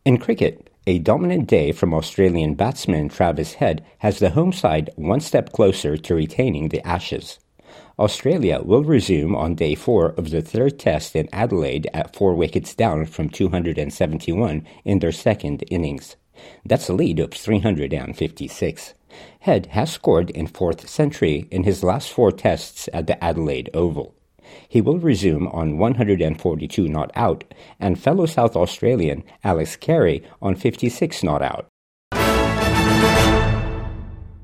In cricket, a dominant day from Australian batsman Travis Head has the home side one step closer to retaining the Ashes. Australia will resume on day 4 of the third test in Adelaide at 4 wickets down from 271 in their second innings. That's a lead of 356. Head has scored in 4th century in his last 4 tests at the Adelaide Oval. He will resume on 142 not out, and fellow South Australian Alex Carey on 56 not out.